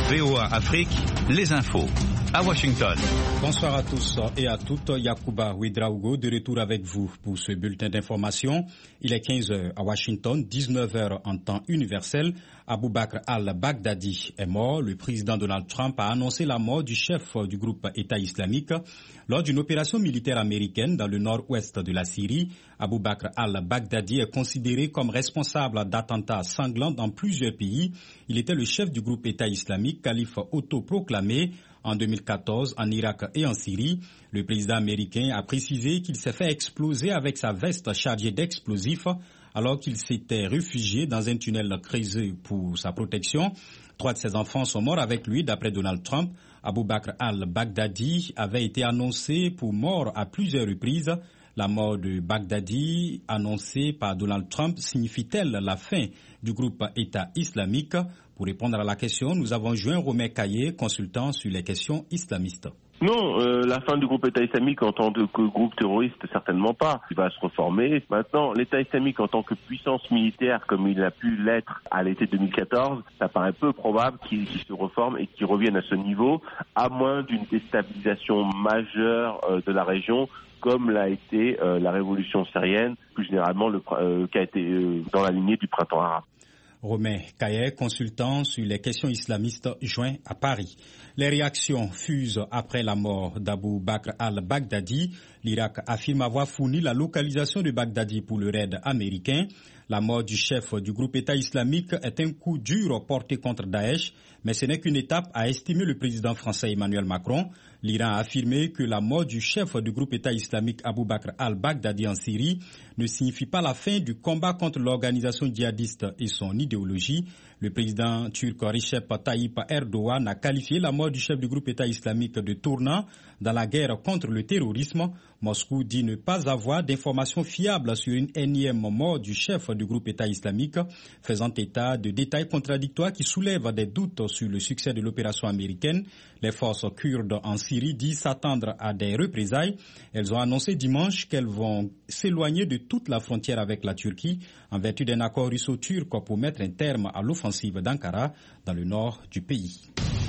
VOA Afrique, les infos. À Washington. Bonsoir à tous et à toutes. Yacouba Ouedraogo de retour avec vous pour ce bulletin d'information. Il est 15h à Washington, 19h en temps universel. Abou Bakr al-Baghdadi est mort. Le président Donald Trump a annoncé la mort du chef du groupe État islamique lors d'une opération militaire américaine dans le nord-ouest de la Syrie. Abou Bakr al-Baghdadi est considéré comme responsable d'attentats sanglants dans plusieurs pays. Il était le chef du groupe État islamique, calife autoproclamé en 2014 en Irak et en Syrie. Le président américain a précisé qu'il s'est fait exploser avec sa veste chargée d'explosifs alors qu'il s'était réfugié dans un tunnel creusé pour sa protection. 3 de ses enfants sont morts avec lui, d'après Donald Trump. Abou Bakr al-Baghdadi avait été annoncé pour mort à plusieurs reprises. La mort de Baghdadi, annoncée par Donald Trump, signifie-t-elle la fin du groupe État islamique? Pour répondre à la question, nous avons joint Romain Caillé, consultant sur les questions islamistes. Non, la fin du groupe État islamique en tant que groupe terroriste, certainement pas. Il va se reformer. Maintenant, l'État islamique en tant que puissance militaire, comme il a pu l'être à l'été 2014, ça paraît peu probable qu'il se reforme et qu'il revienne à ce niveau, à moins d'une déstabilisation majeure de la région, comme l'a été la révolution syrienne, plus généralement qui a été dans la lignée du printemps arabe. Romain Caillet, consultant sur les questions islamistes, joint à Paris. Les réactions fusent après la mort d'Abou Bakr al-Baghdadi. L'Irak affirme avoir fourni la localisation de Baghdadi pour le raid américain. La mort du chef du groupe État islamique est un coup dur porté contre Daesh, mais ce n'est qu'une étape, a estimé le président français Emmanuel Macron. L'Iran a affirmé que la mort du chef du groupe État islamique Abou Bakr al-Baghdadi en Syrie ne signifie pas la fin du combat contre l'organisation djihadiste et son idéologie. Le président turc Recep Tayyip Erdogan a qualifié la mort du chef du groupe État islamique de tournant dans la guerre contre le terrorisme. Moscou dit ne pas avoir d'informations fiables sur une énième mort du chef du groupe État islamique, faisant état de détails contradictoires qui soulèvent des doutes sur le succès de l'opération américaine. Les forces kurdes en Syrie disent s'attendre à des représailles. Elles ont annoncé dimanche qu'elles vont s'éloigner de toute la frontière avec la Turquie en vertu d'un accord russo-turc pour mettre un terme à l'offensive d'Ankara dans le nord du pays.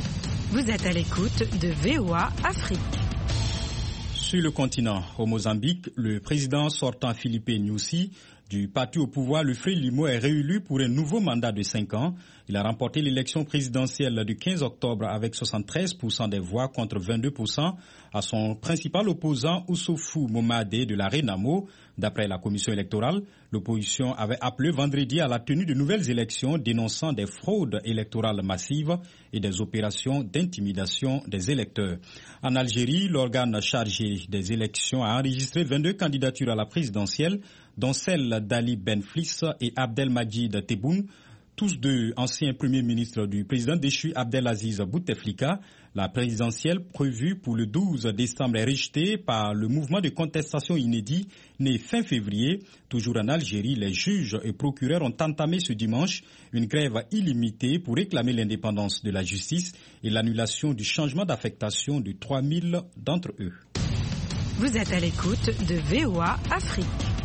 Vous êtes à l'écoute de VOA Afrique. Sur le continent, au Mozambique, le président sortant Filipe Nyusi du parti au pouvoir, le Frelimo, est réélu pour un nouveau mandat de 5 ans. Il a remporté l'élection présidentielle du 15 octobre avec 73% des voix contre 22% à son principal opposant Oussoufou Momadé de la Renamo. D'après la commission électorale, l'opposition avait appelé vendredi à la tenue de nouvelles élections dénonçant des fraudes électorales massives et des opérations d'intimidation des électeurs. En Algérie, l'organe chargé des élections a enregistré 22 candidatures à la présidentielle, dont celle d'Ali Benflis et Abdelmajid Tebboune, tous deux anciens premiers ministres du président déchu Abdelaziz Bouteflika. La présidentielle prévue pour le 12 décembre est rejetée par le mouvement de contestation inédit né fin février. Toujours en Algérie, les juges et procureurs ont entamé ce dimanche une grève illimitée pour réclamer l'indépendance de la justice et l'annulation du changement d'affectation de 3000 d'entre eux. Vous êtes à l'écoute de VOA Afrique.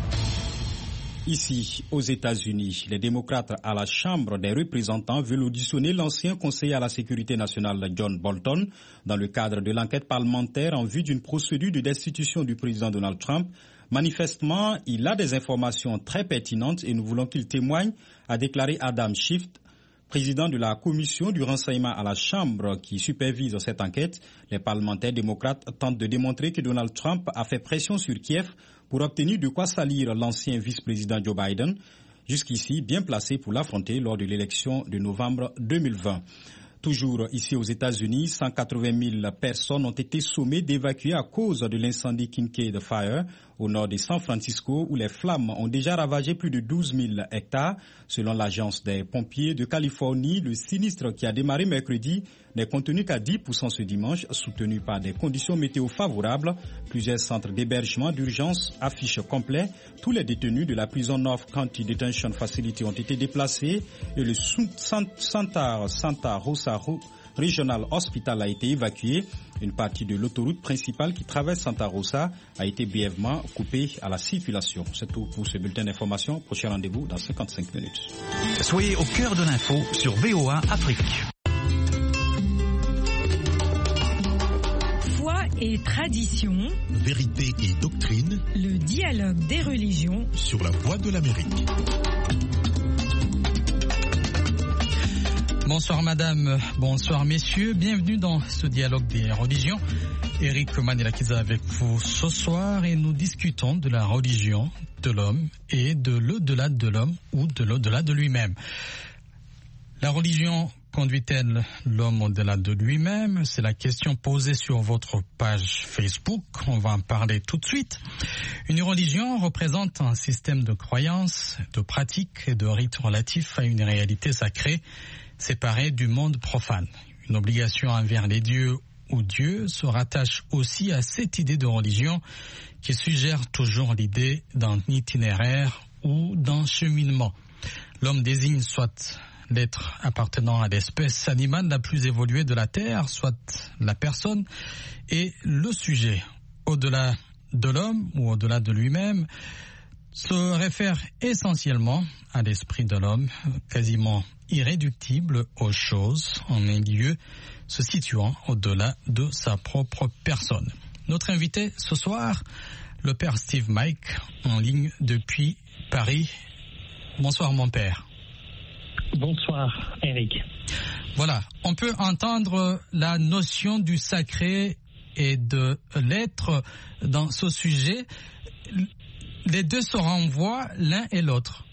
Ici, aux États-Unis, les démocrates à la Chambre des représentants veulent auditionner l'ancien conseiller à la sécurité nationale John Bolton dans le cadre de l'enquête parlementaire en vue d'une procédure de destitution du président Donald Trump. Manifestement, il a des informations très pertinentes et nous voulons qu'il témoigne, a déclaré Adam Schiff, président de la commission du renseignement à la Chambre qui supervise cette enquête. Les parlementaires démocrates tentent de démontrer que Donald Trump a fait pression sur Kiev pour obtenir de quoi salir l'ancien vice-président Joe Biden, jusqu'ici bien placé pour l'affronter lors de l'élection de novembre 2020. Toujours ici aux États-Unis, 180 000 personnes ont été sommées d'évacuer à cause de l'incendie Kincaid Fire au nord de San Francisco où les flammes ont déjà ravagé plus de 12 000 hectares. Selon l'agence des pompiers de Californie, le sinistre qui a démarré mercredi n'est contenu qu'à 10% ce dimanche, soutenu par des conditions météo favorables. Plusieurs centres d'hébergement d'urgence affichent complet. Tous les détenus de la prison North County Detention Facility ont été déplacés et le Santa Rosa Regional Hospital a été évacué. Une partie de l'autoroute principale qui traverse Santa Rosa a été brièvement coupée à la circulation. C'est tout pour ce bulletin d'information. Prochain rendez-vous dans 55 minutes. Soyez au cœur de l'info sur VOA Afrique. et tradition, vérité et doctrine, le dialogue des religions sur la Voix de l'Amérique. Bonsoir madame, bonsoir messieurs, bienvenue dans ce dialogue des religions. Eric Manilakiza avec vous ce soir et nous discutons de la religion de l'homme et de l'au-delà de l'homme ou de l'au-delà de lui-même. La religion conduit-elle l'homme au-delà de lui-même? C'est la question posée sur votre page Facebook. On va en parler tout de suite. Une religion représente un système de croyances, de pratiques et de rites relatifs à une réalité sacrée séparée du monde profane. Une obligation envers les dieux ou Dieu se rattache aussi à cette idée de religion qui suggère toujours l'idée d'un itinéraire ou d'un cheminement. L'homme désigne soit l'être appartenant à l'espèce animale la plus évoluée de la Terre, soit la personne, et le sujet, au-delà de l'homme ou au-delà de lui-même, se réfère essentiellement à l'esprit de l'homme, quasiment irréductible aux choses, en un lieu se situant au-delà de sa propre personne. Notre invité ce soir, le père Steve Mike, en ligne depuis Paris. Bonsoir mon père. Bonsoir Eric. Voilà, on peut entendre la notion du sacré et de l'être dans ce sujet. Les deux se renvoient l'un et l'autre.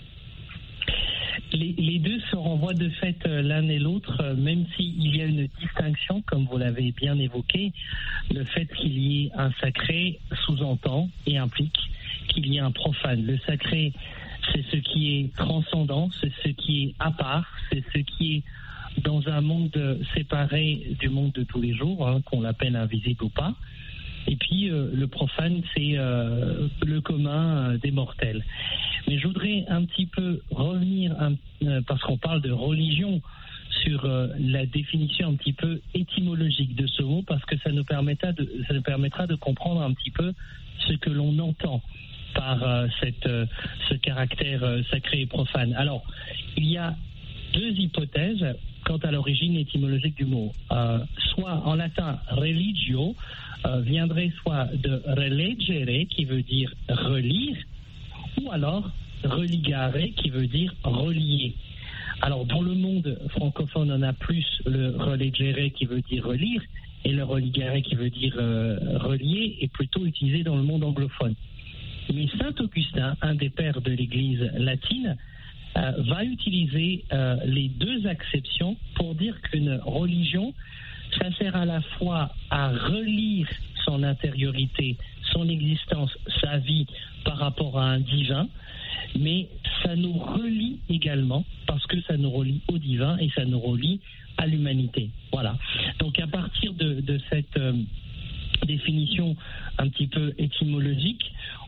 Les deux se renvoient de fait l'un et l'autre, même s'il y a une distinction, comme vous l'avez bien évoqué. Le fait qu'il y ait un sacré sous-entend et implique qu'il y ait un profane. Le sacré, c'est ce qui est transcendant, c'est ce qui est à part, c'est ce qui est dans un monde séparé du monde de tous les jours, qu'on l'appelle invisible ou pas. Et puis le profane, c'est le commun des mortels. Mais je voudrais un petit peu revenir, parce qu'on parle de religion, sur la définition un petit peu étymologique de ce mot, parce que ça nous permettra de comprendre un petit peu ce que l'on entend par ce caractère sacré et profane. Alors, il y a deux hypothèses quant à l'origine étymologique du mot. Soit en latin religio viendrait soit de relegere qui veut dire relire, ou alors religare qui veut dire relier. Alors dans le monde francophone on a plus le relegere qui veut dire relire et le religare qui veut dire relier est plutôt utilisé dans le monde anglophone. Mais saint Augustin, un des pères de l'Église latine, va utiliser les deux acceptions pour dire qu'une religion, ça sert à la fois à relire son intériorité, son existence, sa vie par rapport à un divin, mais ça nous relie également parce que ça nous relie au divin et ça nous relie à l'humanité. Voilà. Donc à partir de cette définition un petit peu étymologique,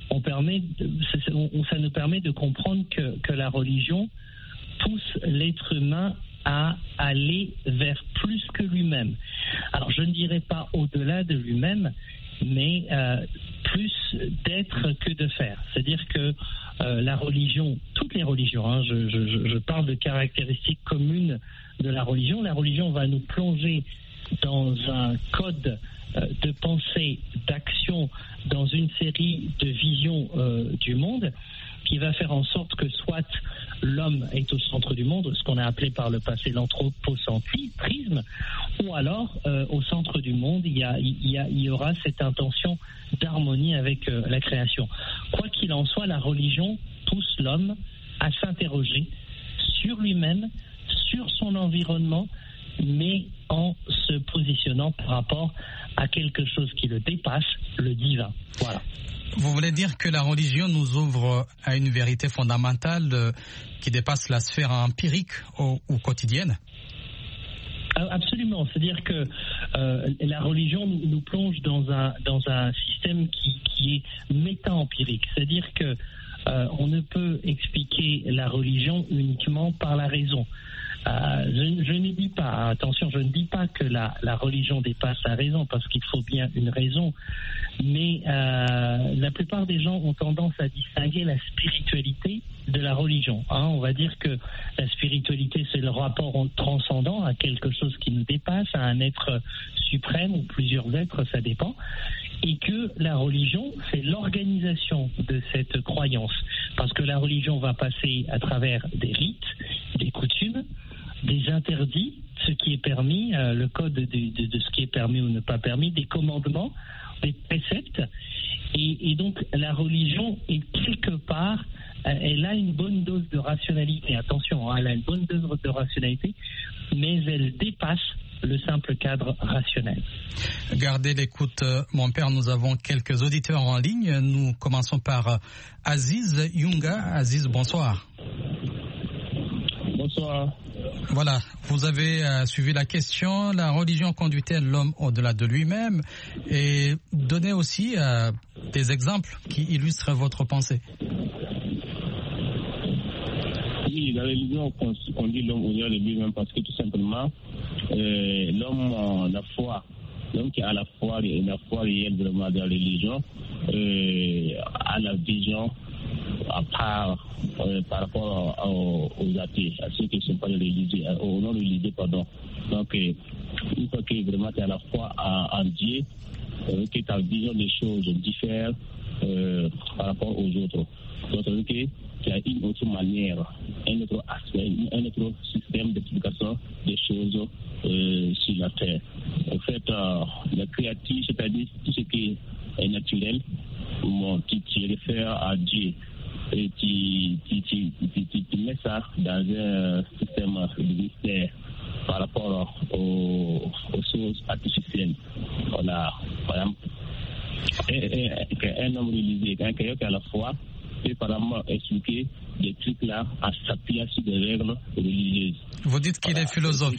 ça nous permet de comprendre que la religion pousse l'être humain à aller vers plus que lui-même. Alors je ne dirais pas au-delà de lui-même, mais plus d'être que de faire. C'est-à-dire que la religion, toutes les religions, je parle de caractéristiques communes de la religion va nous plonger dans un code de pensée, d'action, dans une série de visions du monde qui va faire en sorte que soit l'homme est au centre du monde, ce qu'on a appelé par le passé l'anthropocentrisme, ou alors au centre du monde il y aura cette intention d'harmonie avec la création. Quoi qu'il en soit, la religion pousse l'homme à s'interroger sur lui-même, sur son environnement, mais en se positionnant par rapport à quelque chose qui le dépasse, le divin. Voilà. Vous voulez dire que la religion nous ouvre à une vérité fondamentale qui dépasse la sphère empirique ou quotidienne ? Absolument. C'est-à-dire que la religion nous plonge dans un système qui est méta-empirique. C'est-à-dire que on ne peut expliquer la religion uniquement par la raison. Je ne dis pas, attention, je ne dis pas que la religion dépasse la raison, parce qu'il faut bien une raison, mais la plupart des gens ont tendance à distinguer la spiritualité de la religion. On va dire que la spiritualité, c'est le rapport transcendant à quelque chose qui nous dépasse, à un être suprême ou plusieurs êtres, ça dépend. Et que la religion, c'est l'organisation de cette croyance. Parce que la religion va passer à travers des rites, des coutumes, des interdits, ce qui est permis, le code de ce qui est permis ou ne pas permis, des commandements, des préceptes. Et donc la religion est quelque part, elle a une bonne dose de rationalité. Attention, elle a une bonne dose de rationalité, mais elle dépasse le simple cadre rationnel. Gardez l'écoute, mon père. Nous avons quelques auditeurs en ligne. Nous commençons par Aziz Yunga. Aziz, bonsoir. Bonsoir. Voilà, vous avez suivi la question. La religion conduit-elle l'homme au-delà de lui-même? Et donnez aussi des exemples qui illustrent votre pensée. Oui, la religion conduit l'homme au-delà de lui-même parce que tout simplement, l'homme, la foi, l'homme qui a la foi réelle vraiment de la religion, a la vision à part par rapport aux athées, à ceux qui ne sont pas religieux, aux non-religieux, pardon. Donc, une fois que vraiment tu as la foi en Dieu, que ta vision des choses diffère par rapport aux autres. Donc, tu as une autre manière, un autre aspect, un autre système d'explication des choses sur la terre. En fait, la créature, c'est-à-dire tout ce qui est naturel, qui réfère à Dieu, et tu mets ça dans un système de mystère par rapport aux choses artificielles. Voilà, par exemple, un homme religieux, quelqu'un qui a la foi, peut par exemple expliquer des trucs là en s'appuyant sur des règles religieuses. Vous dites qu'il est philosophe.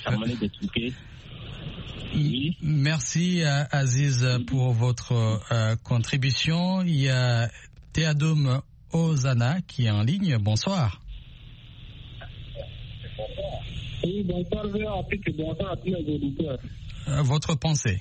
Oui. Merci Aziz pour votre contribution. Il y a Théadoum Ozana qui est en ligne. Bonsoir. Oui, bonsoir et bonsoir à tous les auditeurs. Votre pensée?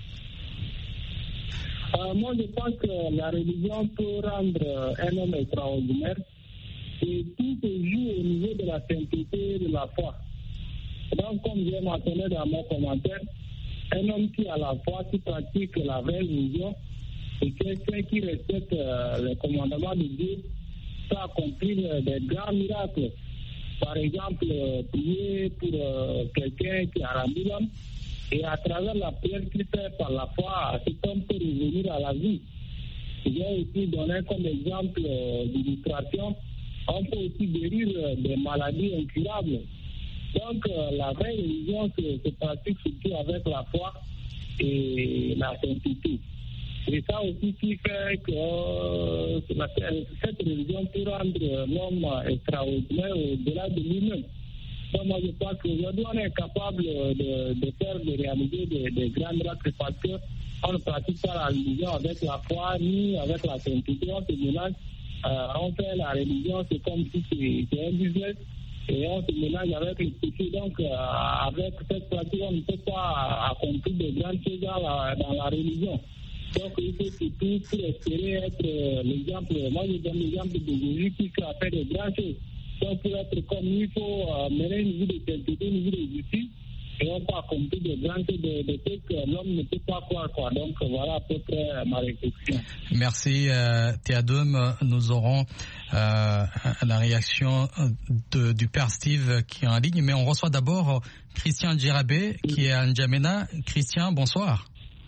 Moi, je pense que la religion peut rendre un homme extraordinaire et tout se joue au niveau de la sainteté de la foi. Donc, comme j'ai mentionné dans mon commentaire, un homme qui a la foi, qui pratique la vraie religion, et quelqu'un qui respecte les commandements de Dieu, peut accomplir des grands miracles. Par exemple, prier pour quelqu'un qui a rendu l'homme, et à travers la prière qu'il fait par la foi, cet homme peut revenir à la vie. J'ai aussi donné comme exemple d'illustration, on peut aussi guérir des maladies incurables. Donc, la vraie religion se pratique surtout avec la foi et la sainteté. Et ça aussi qui fait que cette religion peut rendre l'homme extraordinaire au-delà de lui-même. Donc, moi, je pense qu'aujourd'hui, on est capable de réaliser des grands miracles parce qu'on ne pratique pas la religion avec la foi ni avec la sainteté. On se mélange, on fait la religion, c'est comme si c'est un business. Et on se mélange avec les péchés. Donc, avec cette pratique, on ne peut pas accomplir de grandes choses dans la religion. Donc, il faut surtout pour espérer être l'exemple. Moi, je donne l'exemple de Jésus qui a fait de grandes choses. Donc, pour être comme lui, il faut mener une vie de sainteté, une vie de justice. Et on peut accomplir de grandes choses, de choses que l'homme ne peut pas croire. Donc, voilà à peu près ma réflexion. Merci, Théadoum. Nous aurons la réaction du père Steve qui est en ligne. Mais on reçoit d'abord Christian Djirabé qui est à N'Djamena. Christian, bonsoir.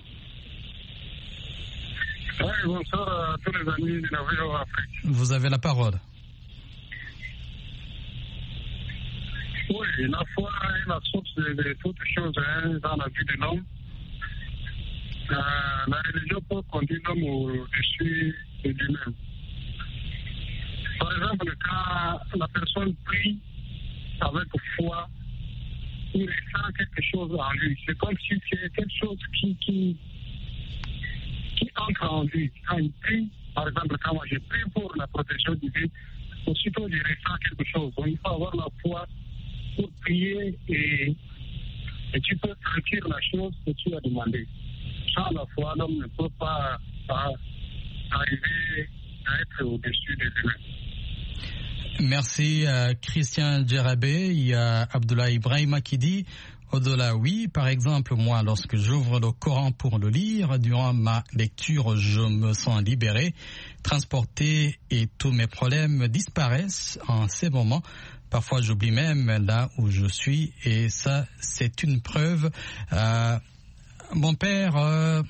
Oui, bonsoir à tous les amis de la VOA Afrique. Vous avez la parole. Oui, la foi est la source de toutes choses dans la vie de l'homme. La religion peut conduire l'homme au-dessus de lui-même. Par exemple, quand la personne prie avec foi, il ressent quelque chose en lui. C'est comme si c'est quelque chose qui entre en lui. Quand il prie, par exemple, quand moi je prie pour la protection divine, aussitôt je ressens quelque chose. Donc il faut avoir la foi pour prier et tu peux sentir la chose que tu as demandé. Sans la foi, l'homme ne peut pas arriver à être au-dessus des humains. Merci Christian Djerabé. Il y a Abdoulaye Ibrahima qui dit au-delà, oui. Par exemple, moi, lorsque j'ouvre le Coran pour le lire, durant ma lecture, je me sens libéré, transporté et tous mes problèmes disparaissent en ces moments. Parfois, j'oublie même là où je suis et ça, c'est une preuve. Mon père,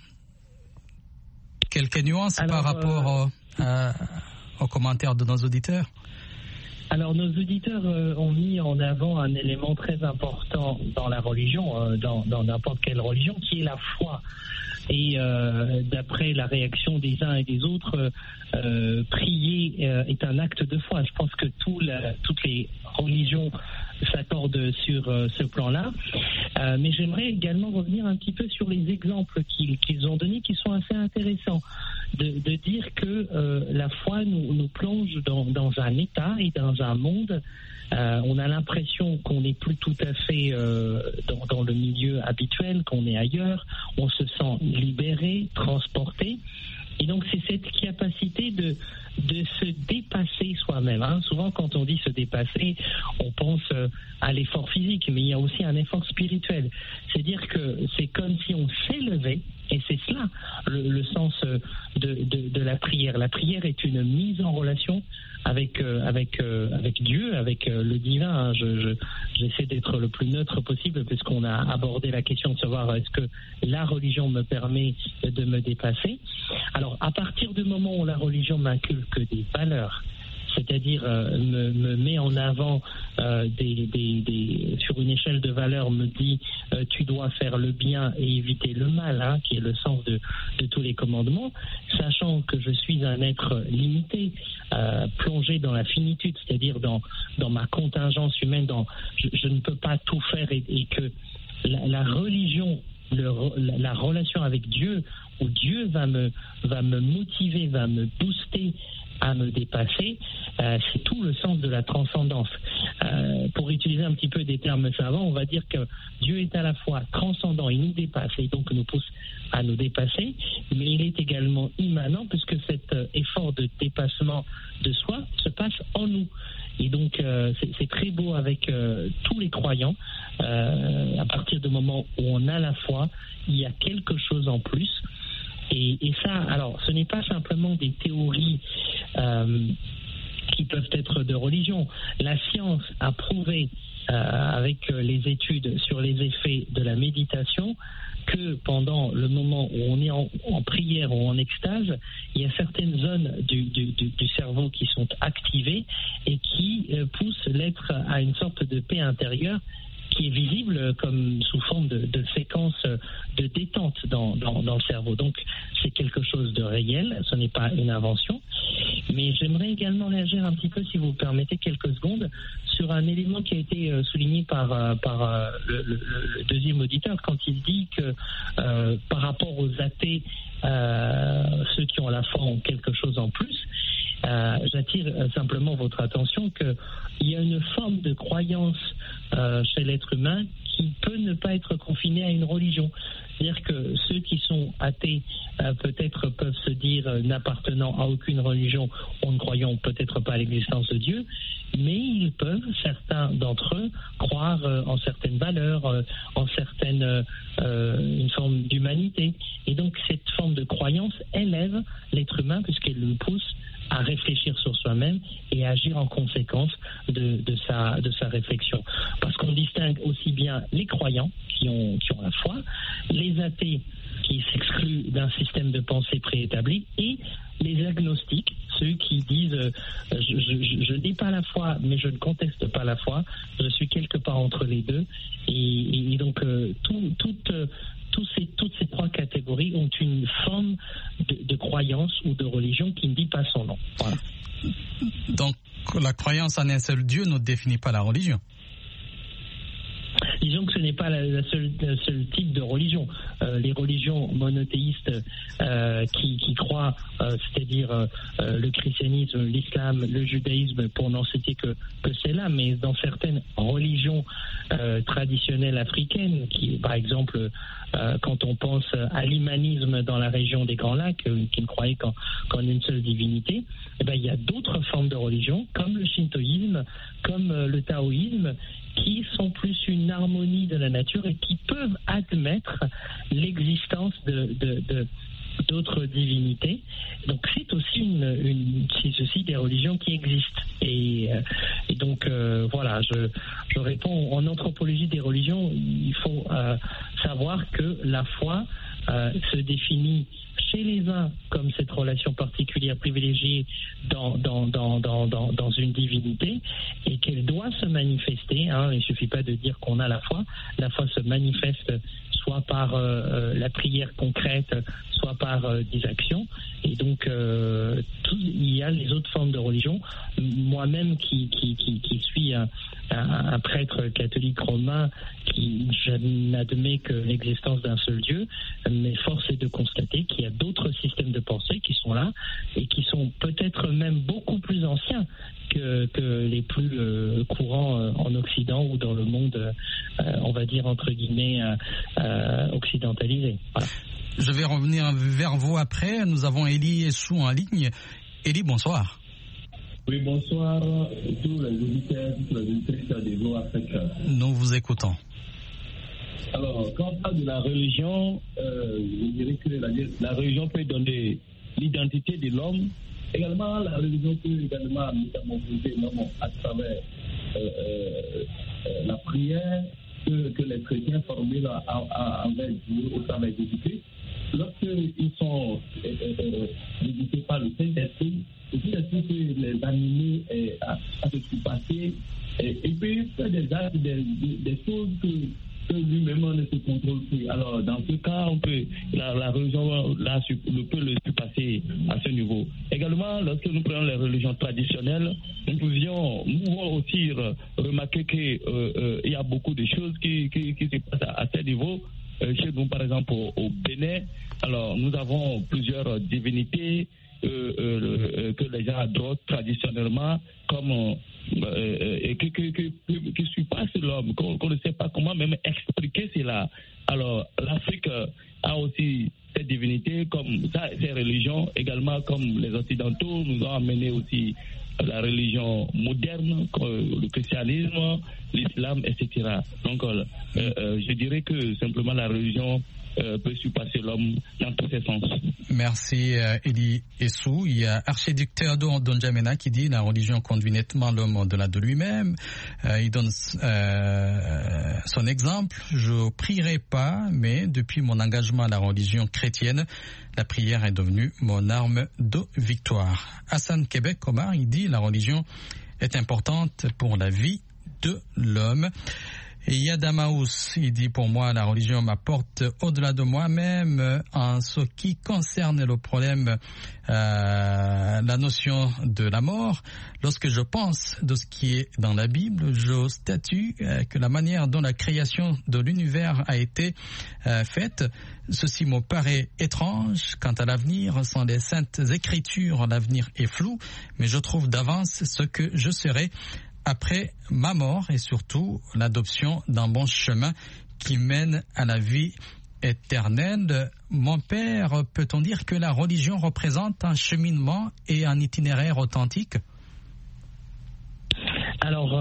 quelques nuances par rapport aux commentaires de nos auditeurs? Alors, nos auditeurs ont mis en avant un élément très important dans la religion, dans n'importe quelle religion, qui est la foi. Et d'après la réaction des uns et des autres, prier est un acte de foi. Je pense que toutes les religions s'accordent sur ce plan-là. Mais j'aimerais également revenir un petit peu sur les exemples qu'ils ont donnés, qui sont assez intéressants. De dire que la foi nous plonge dans un état et dans un monde. On a l'impression qu'on n'est plus tout à fait dans le milieu habituel, qu'on est ailleurs. On se sent libéré, transporté. Et donc, c'est cette capacité de se dépasser soi-même. Hein. Souvent, quand on dit se dépasser, on pense à l'effort physique, mais il y a aussi un effort spirituel. C'est-à-dire que c'est comme si on s'élevait, et c'est cela le sens de la prière. La prière est une mise en relation avec Dieu, avec le divin. Hein. J'essaie d'être le plus neutre possible, puisqu'on a abordé la question de savoir est-ce que la religion me permet de me dépasser. Alors, à partir du moment où la religion m'inculque des valeurs, c'est-à-dire me met en avant sur une échelle de valeurs, me dit tu dois faire le bien et éviter le mal, hein, qui est le sens de tous les commandements, sachant que je suis un être limité, plongé dans la finitude, c'est-à-dire dans ma contingence humaine, je ne peux pas tout faire et que la religion, la relation avec Dieu, où Dieu va me motiver, va me booster à me dépasser, c'est tout le sens de la transcendance. Pour utiliser un petit peu des termes savants, on va dire que Dieu est à la fois transcendant, il nous dépasse et donc nous pousse à nous dépasser, mais il est également immanent puisque cet effort de dépassement de soi se passe en nous. Et donc c'est très beau avec tous les croyants. À partir du moment où on a la foi, il y a quelque chose en plus. Et ça, alors, ce n'est pas simplement des théories qui peuvent être de religion. La science a prouvé, avec les études sur les effets de la méditation, que pendant le moment où on est en prière ou en extase, il y a certaines zones du cerveau qui sont activées et qui poussent l'être à une sorte de paix intérieure qui est visible comme sous forme de séquence de détente dans le cerveau. Donc, c'est quelque chose de réel, ce n'est pas une invention. Mais j'aimerais également réagir un petit peu, si vous me permettez quelques secondes, sur un élément qui a été souligné par le deuxième auditeur, quand il dit que par rapport aux athées, ceux qui ont la foi ont quelque chose en plus. J'attire simplement votre attention qu'il y a une forme de croyance chez l'être humain qui peut ne pas être confinée à une religion. C'est-à-dire que ceux qui sont athées peut-être peuvent se dire n'appartenant à aucune religion ou ne croyant peut-être pas à l'existence de Dieu, mais ils peuvent, certains d'entre eux, croire en certaines valeurs, en une forme d'humanité. Et donc cette forme de croyance élève l'être humain puisqu'elle le pousse à réfléchir sur soi-même et à agir en conséquence de sa réflexion. Parce qu'on distingue aussi bien les croyants qui ont la foi, les athées qui s'excluent d'un système de pensée préétabli et les agnostiques, ceux qui disent je n'ai pas la foi mais je ne conteste pas la foi, je suis quelque part entre les deux et donc toutes ces trois catégories ont une forme de croyance ou de religion qui ne dit pas son nom. Voilà. Donc la croyance en un seul Dieu ne définit pas la religion. disons que ce n'est pas le seul type de religion. Les religions monothéistes qui croient, c'est-à-dire le christianisme, l'islam, le judaïsme, pour n'en citer que celles-là, mais dans certaines religions traditionnelles africaines, qui, par exemple, quand on pense à l'humanisme dans la région des Grands Lacs, qui ne croyait qu'en une seule divinité, eh ben, il y a d'autres formes de religion, comme le shintoïsme, comme le taoïsme, qui sont plus une harmonie de la nature et qui peuvent admettre l'existence d'autres divinités. Donc c'est aussi c'est aussi des religions qui existent. Et donc voilà, je réponds. En anthropologie des religions, il faut savoir que la foi se définit chez les uns comme cette relation particulière privilégiée dans une divinité, et qu'elle doit se manifester. Il ne suffit pas de dire qu'on a la foi. La foi se manifeste soit par la prière concrète, soit par des actions. Et donc, il y a les autres formes de religion. Moi-même, qui suis un prêtre catholique romain, qui n'admet que l'existence d'un seul Dieu, mais force est de constater qu'il y a d'autres systèmes de pensée qui sont là et qui sont peut-être même beaucoup plus anciens que les plus courants en Occident ou dans le monde, on va dire entre guillemets, occidentalisé. Voilà. Je vais revenir vers vous après. Nous avons Elie Essou en ligne. Elie, bonsoir. Oui, bonsoir tous les auditeurs, tous les auditeurs des Voix Africains. Nous vous écoutons. Alors, quand on parle de la religion, je dirais que la religion peut donner l'identité de l'homme. Également, la religion peut également métamorphoser l'homme à travers la prière que les chrétiens formulent envers Dieu au travers des Jésus. Lorsqu'ils sont visités par le Saint-Esprit, le Saint-Esprit peut les animer à se surpasser et puis faire des actes, des choses que lui-même ne se contrôle plus. Alors, dans ce cas, la religion peut le surpasser à ce niveau. Également, lorsque nous prenons les religions traditionnelles, nous pouvons aussi remarquer qu'il y a beaucoup de choses qui se passent à ce niveau. Chez nous, par exemple, au Bénin, alors nous avons plusieurs divinités que les gens adorent traditionnellement, comme qui surpassent l'homme, qu'on ne sait pas comment même expliquer cela. Alors, l'Afrique a aussi ces divinités, comme ça, ces religions, également comme les Occidentaux nous ont amené aussi la religion moderne, le christianisme, l'islam, etc. Donc, je dirais que simplement la religion peut surpasser l'homme dans tous ses sens. Merci Elie Essou. Il y a archiduc Théodore Ndondiamena qui dit la religion conduit nettement l'homme au-delà de lui-même. Il donne son exemple. Je prierai pas, mais depuis mon engagement à la religion chrétienne, la prière est devenue mon arme de victoire. Hassan Québec Omar, il dit la religion est importante pour la vie de l'homme. Et Yadamaous, il dit pour moi la religion m'apporte au-delà de moi-même en ce qui concerne le problème, la notion de la mort. Lorsque je pense de ce qui est dans la Bible, je statue que la manière dont la création de l'univers a été faite, ceci me paraît étrange. Quant à l'avenir, sans les saintes écritures, l'avenir est flou, mais je trouve d'avance ce que je serai après ma mort et surtout l'adoption d'un bon chemin qui mène à la vie éternelle. Mon père, peut-on dire que la religion représente un cheminement et un itinéraire authentique ? Alors,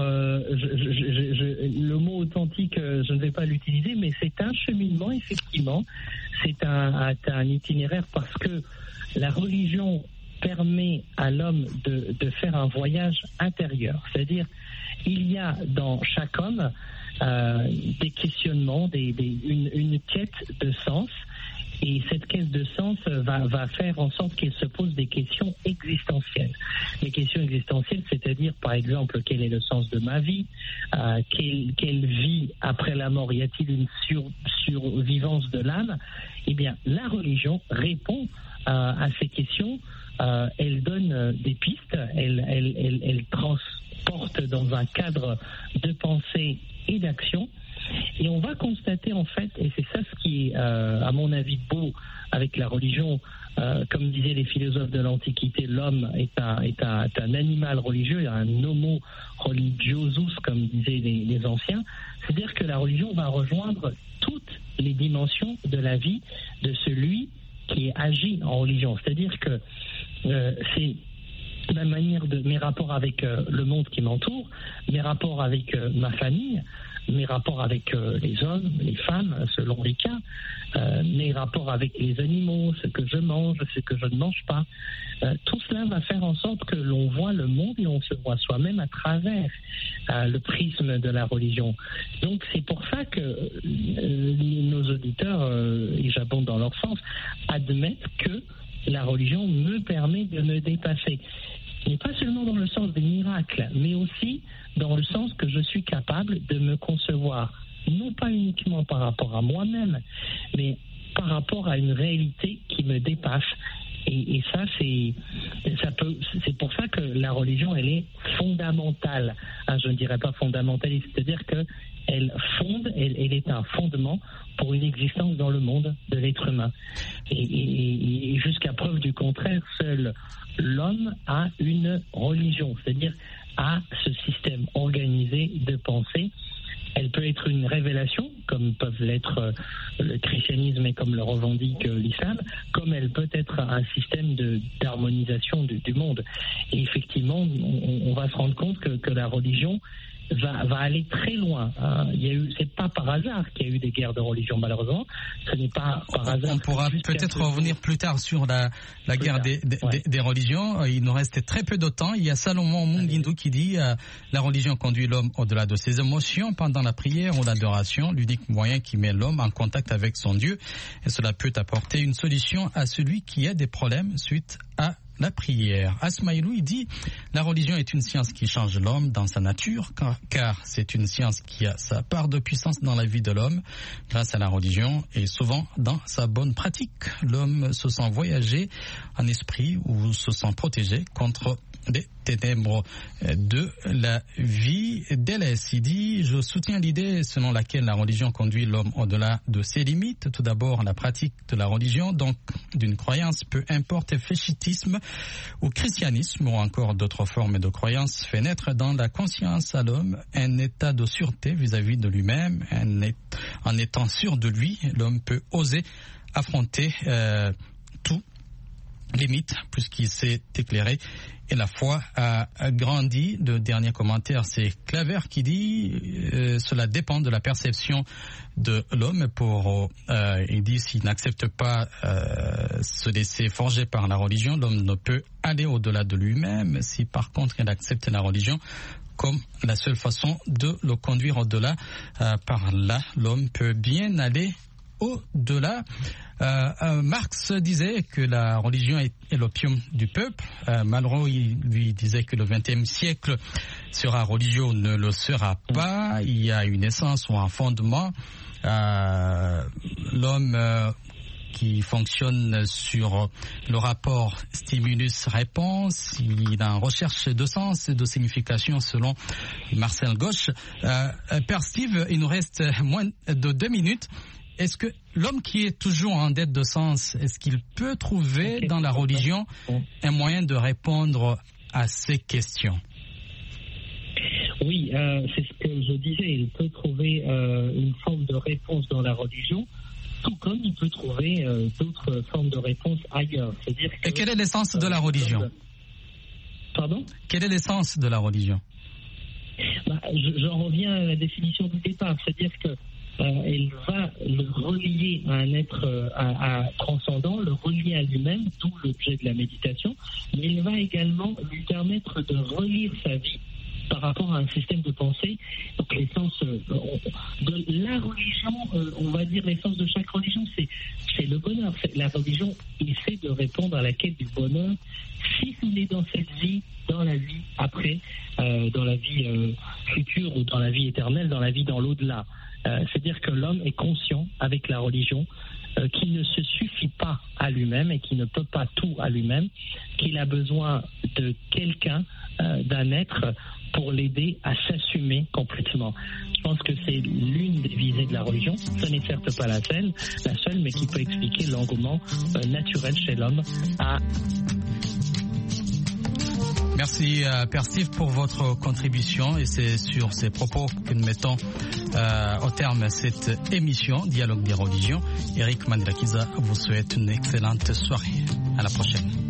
le mot authentique, je ne vais pas l'utiliser, mais c'est un cheminement, effectivement. C'est un itinéraire parce que la religion permet à l'homme de faire un voyage intérieur. C'est-à-dire, il y a dans chaque homme des questionnements, une quête de sens. Et cette quête de sens va faire en sorte qu'il se pose des questions existentielles. Les questions existentielles, c'est-à-dire, par exemple, quel est le sens de ma vie ? Quelle vie après la mort ? Y a-t-il une survivance de l'âme ? Eh bien, la religion répond à ces questions. Elle donne des pistes, elle transporte dans un cadre de pensée et d'action Et on va constater en fait, et c'est ça ce qui est à mon avis beau avec la religion, comme disaient les philosophes de l'Antiquité, l'homme est un animal religieux, un homo religiosus, comme disaient les anciens. C'est-à-dire que la religion va rejoindre toutes les dimensions de la vie de celui qui agit en religion. C'est-à-dire que c'est la manière de mes rapports avec le monde qui m'entoure, mes rapports avec ma famille, mes rapports avec les hommes, les femmes, selon les cas, mes rapports avec les animaux, ce que je mange, ce que je ne mange pas. Tout cela va faire en sorte que l'on voit le monde et on se voit soi-même à travers le prisme de la religion. Donc c'est pour ça que nos auditeurs, et j'abonde dans leur sens, admettent que la religion me permet de me dépasser. Mais pas seulement dans le sens des miracles, mais aussi dans le sens que je suis capable de me concevoir, non pas uniquement par rapport à moi-même, mais par rapport à une réalité qui me dépasse. Et ça, c'est pour ça que la religion, elle est fondamentale. Je ne dirais pas fondamentaliste, c'est-à-dire que elle est un fondement pour une existence dans le monde de l'être humain. Et jusqu'à preuve du contraire, seul l'homme a une religion, c'est-à-dire a ce système organisé de pensée. Elle peut être une révélation, comme peuvent l'être le christianisme et comme le revendique l'islam, comme elle peut être un système d'harmonisation du monde. Et effectivement, on va se rendre compte que la religion va aller très loin. C'est pas par hasard qu'il y a eu des guerres de religion, malheureusement. Ce n'est pas par hasard. On pourra peut-être revenir plus tard sur la guerre des religions. Il nous reste très peu de temps. Il y a Salomon Mungindu qui dit la religion conduit l'homme au-delà de ses émotions pendant la prière ou l'adoration, l'unique moyen qui met l'homme en contact avec son Dieu. Et cela peut apporter une solution à celui qui a des problèmes suite à la prière. Asmaïlou, il dit la religion est une science qui change l'homme dans sa nature, car c'est une science qui a sa part de puissance dans la vie de l'homme. Grâce à la religion et souvent dans sa bonne pratique, l'homme se sent voyager en esprit ou se sent protégé contre des ténèbres de la vie délaisse. Il dit, je soutiens l'idée selon laquelle la religion conduit l'homme au-delà de ses limites. Tout d'abord, la pratique de la religion, donc d'une croyance, peu importe féchitisme ou christianisme ou encore d'autres formes de croyances, fait naître dans la conscience à l'homme un état de sûreté vis-à-vis de lui-même. En étant sûr de lui, l'homme peut oser affronter tout limite puisqu'il s'est éclairé et la foi a grandi. Le dernier commentaire, c'est Claver qui dit cela dépend de la perception de l'homme. Il dit s'il n'accepte pas se laisser forger par la religion, l'homme ne peut aller au-delà de lui-même. Si par contre il accepte la religion comme la seule façon de le conduire au-delà, par là l'homme peut bien aller au-delà. Marx disait que la religion est l'opium du peuple. Malraux, il lui disait que le XXe siècle sera religieux ou ne le sera pas. Il y a une essence ou un fondement. L'homme qui fonctionne sur le rapport stimulus-réponse, il a une recherche de sens et de signification selon Marcel Gauche. Père Steve, il nous reste moins de 2 minutes. Est-ce que l'homme qui est toujours en dette de sens, est-ce qu'il peut trouver dans la religion un moyen de répondre à ces questions? Oui, c'est ce que je disais. Il peut trouver une forme de réponse dans la religion, tout comme il peut trouver d'autres formes de réponse ailleurs. C'est-à-dire que, et quelle est l'essence de la religion? Pardon? Quelle est l'essence de la religion? J'en reviens à la définition du départ, c'est-à-dire que elle va le relier à un être à transcendant, le relier à lui-même, d'où l'objet de la méditation, mais elle va également lui permettre de relire sa vie par rapport à un système de pensée. Donc l'essence de la religion, on va dire l'essence de chaque religion, c'est le bonheur. La religion essaie de répondre à la quête du bonheur, si ce n'est dans cette vie, dans la vie après, dans la vie future ou dans la vie éternelle, dans la vie dans l'au-delà. C'est-à-dire que l'homme est conscient avec la religion qu'il ne se suffit pas à lui-même et qu'il ne peut pas tout à lui-même, qu'il a besoin de quelqu'un, d'un être pour l'aider à s'assumer complètement. Je pense que c'est l'une des visées de la religion. Ce n'est certes pas la seule, mais qui peut expliquer l'engouement naturel chez l'homme à... Merci Père Steve pour votre contribution et c'est sur ces propos que nous mettons au terme cette émission Dialogue des religions. Eric Mandela-Kiza vous souhaite une excellente soirée. À la prochaine.